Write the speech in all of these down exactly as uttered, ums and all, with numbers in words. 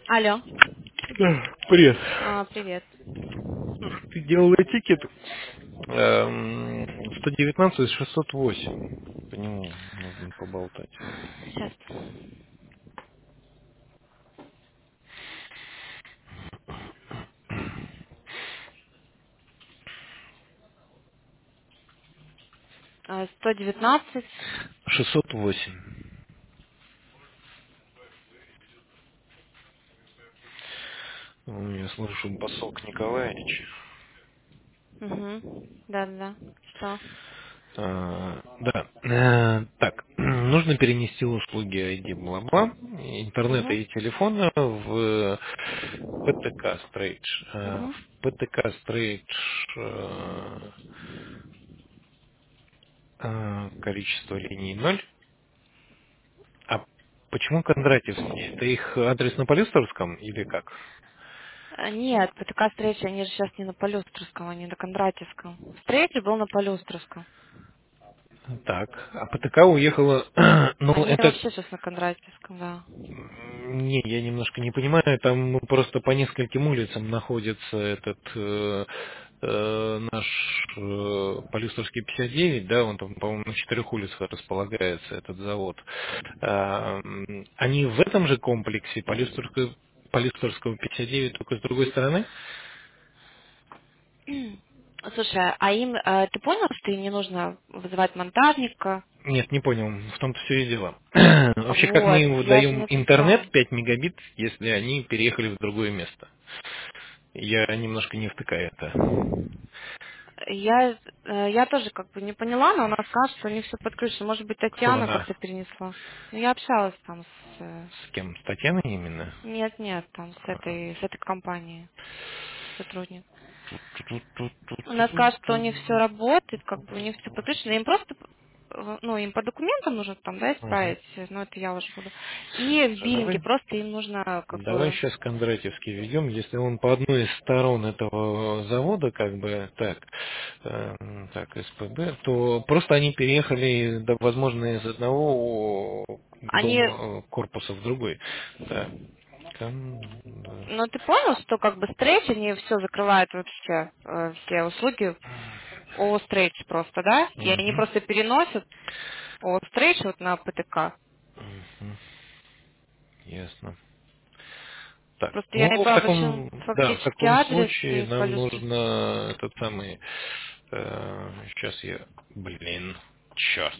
Алло. Да, привет. А, привет. Ты делала тикет эм, сто девятнадцать шестьсот восемь. По нему нужно поболтать. Сейчас. А, сто девятнадцать. шестьсот восемь. Ну, я слышу басок Николаевич. Угу. Да-да-да. Что? А, да. Э, так, нужно перенести услуги ай ди бла-бла, интернета Угу. и телефона в пэ тэ ка Storage. Э, Угу. В пэ тэ ка Storage э, э, количество линий ноль. А почему Кондратьевский? Это их адрес на Полюстровском или как? А, Нет, ПТК встреча, они же сейчас не на Полюстровском, они на Кондратьевском. Встреча был на Полюстровском. Так, а пэ тэ ка уехала... ну, Они это... вообще сейчас на Кондратьевском, да. м, Не, я немножко не понимаю. Там ну, просто по нескольким улицам находится этот э, э, наш э, Полюстровский пятьдесят девять, да, он там, по-моему, на четырех улицах располагается, этот завод. А, м, они в этом же комплексе Полюстровского, Полюстровского пятьдесят девять, только с другой стороны? Слушай, а им, э, ты понял, что им не нужно вызывать монтажника? Нет, не понял. В том-то все и дело. Вообще, как мы Вот, им я же выдаем интернет написала. пять мегабит, если они переехали в другое место? Я немножко не втыкаю это. Я, э, я тоже как бы не поняла, но она сказала, что у них все подключено. Может быть, Кто Татьяна она? как-то перенесла. Ну, я общалась там с... э, С кем? С Татьяной именно? Нет, нет, там с этой, с этой компанией сотрудник. Она сказала, что у них все работает, как бы у них все подключено. Им просто, э, ну, им по документам нужно там, да, Мгм. исправить, но это я уже буду. И в Всё, биллинге давай. просто им нужно, как Давай бы, сейчас Кондратьевский ведем. Если он по одной из сторон этого завода, как бы так, эм, так, эс пэ бэ, то просто они переехали, да, возможно, из одного они, дома э, корпуса в другой. Так. Кон- ну, ты понял, что как бы стрейч, они все закрывают вообще, э, все услуги о стрейч просто, да? И они Мгм. просто переносят о стрейч вот на ПТК. Мгм. Ясно. Так, Просто я ну не в поняла, почему таком, да, в фактически таком адрес случае и нам полюстров. нужно этот самый, сейчас я, блин, черт,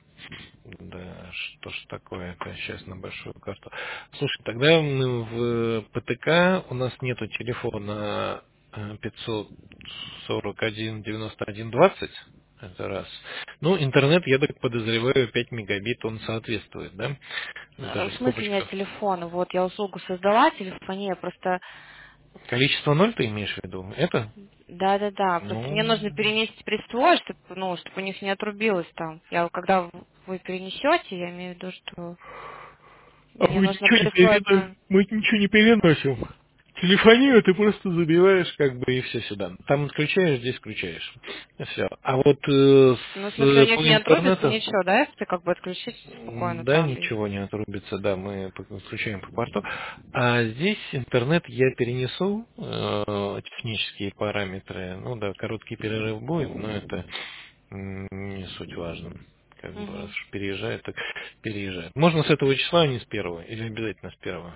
да, что ж такое-то, сейчас на большую карту. Слушай, тогда мы в пэ тэ ка, у нас нету телефона э, пятьсот сорок один девяносто один двадцать, это раз. Ну, интернет, я так подозреваю, пять мегабит он соответствует, да? Ну, Э, даже В в смысле нет скобочках. телефона? Вот я услугу создала, телефония, просто Количество ноль ты имеешь в виду? Это? да-да-да, просто мне Ну, нужно перенести приствор, чтобы, ну, чтобы у них не отрубилось там. Я вот когда вы перенесете, я имею в виду, что а мне мы нужно ничего не присвоить. переносим. Мы ничего не переносим. Телефонию ты просто забиваешь как бы и все сюда. Там отключаешь, здесь включаешь. Все. А вот э, Ну, в с, смысле, у э, них по не отрубится интернету, ничего, да, если как бы отключить м, спокойно да, там. И... ничего не отрубится, да, мы подключаем по порту. А здесь интернет я перенесу, э, технические параметры. Ну да, короткий перерыв будет, но это м, не суть важно. Как бы раз Мгм. уж переезжает, так переезжает. Можно с этого числа, а не с первого? Или обязательно с первого?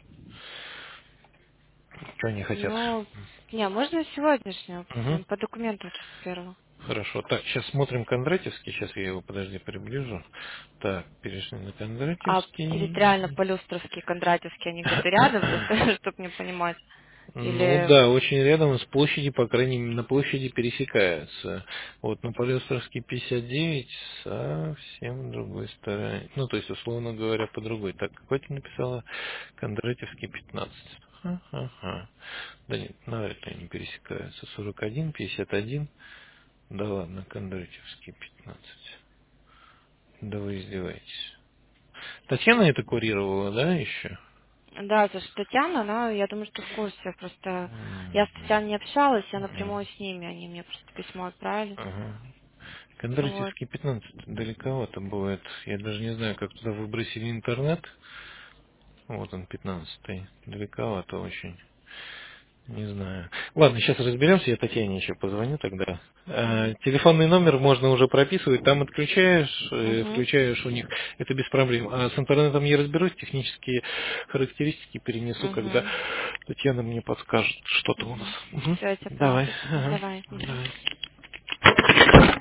Что они хотят? Ну, не, можно сегодняшнего, Угу. по документам с первого. Хорошо. Так, сейчас смотрим Кондратьевский. Сейчас я его, подожди, приближу. Так, перешли на А Кондратьевский. территориально Полюстровский, Кондратьевский, они где-то рядом, просто чтобы мне понимать. Ну Или да, очень рядом с площади, по крайней мере, на площади пересекаются. Вот на Полюстровский пятьдесят девять совсем другой стороне. Ну, то есть, условно говоря, по другой. Так, какой ты написала? Кондратьевский пятнадцать. Ха-ха-ха. Да нет, навряд ли они пересекаются. сорок один, пятьдесят один. Да ладно, Кондратьевский пятнадцать. Да вы издеваетесь. Татьяна это курировала, да, еще? да, слушай, Татьяна, она, я думаю, что в курсе. Просто я с М, Татьяной не общалась, я м, напрямую с ними, они мне просто письмо отправили. Ага. Вот. Кондратьевский пятнадцать далековато будет. Я даже не знаю, как туда выбросили интернет. Вот он, пятнадцатый. Далековато очень. Не знаю. Ладно, сейчас разберемся, я Татьяне еще позвоню тогда. Э, Угу. телефонный номер можно уже прописывать, там отключаешь, э, Угу. включаешь у них, это без проблем. А с интернетом я разберусь, технические характеристики перенесу, когда Угу. Татьяна мне подскажет что-то у нас. Угу. Мгм. Все, я тебя поняла, Давай, спасибо. ага, Давай. Угу. давай.